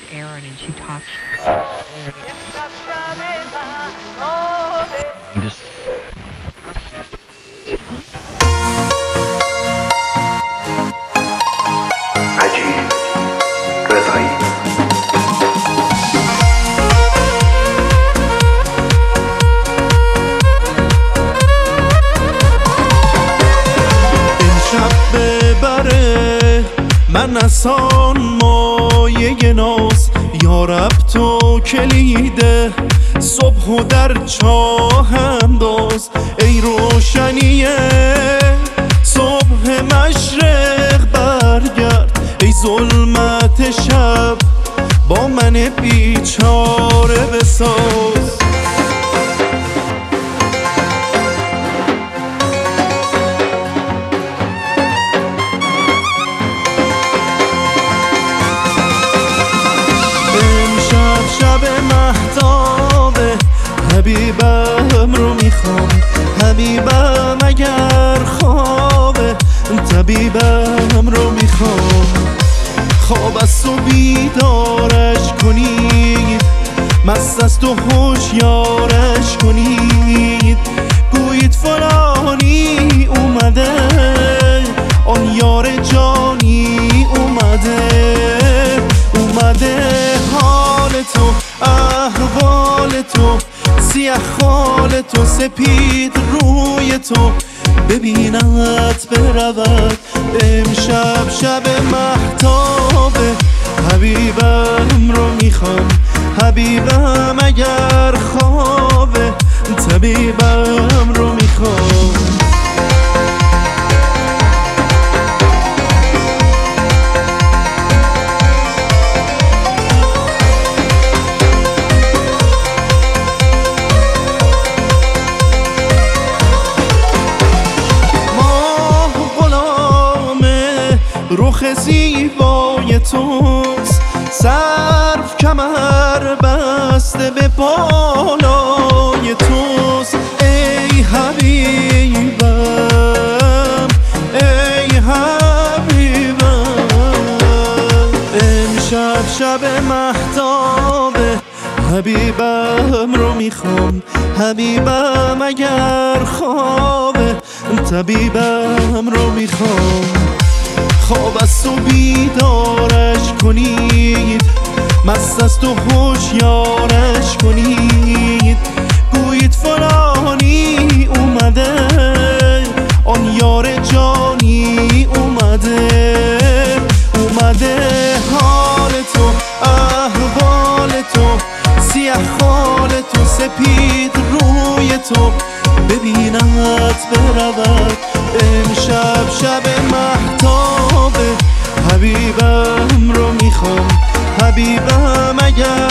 Erin and she talks. Just عجیب رضایی امشب ببره من اسان مایه ناز یارب تو کلیده صبح و در چاه انداز ای روشنیه صبح مشرق برگرد ای ظلمت شب با من بیچاره بساز شب مهتابه حبیبم رو میخوام حبیبم اگر خوابه طبیبم رو میخوام خواب است و بیدارش کنید مست است و هوشیارش کنید گویید فلانی اومده آن یار جانی اومده حال تو احوال تو سیه خال تو سپید روی تو ببینت برود امشب شب مهتابه حبیبم رو میخوام حبیبم اگر خوابه طبیبم رو میخوام رخ زیبای توست صرف کمر بسته به بالای توست ای حبیبم ای حبیبم امشب شب مهتابه حبیبم رو میخوام حبیبم اگر خوابه طبیبم رو میخوام خواب است و بیدارش کنید مست است و هوشیارش کنید گویید فلانی اومده آن یار جانی اومده حال تو احوال تو سیه خال تو سپید روی تو ببینت برود امشب شب مهتابه حبیبم رو میخوام حبیبم اگر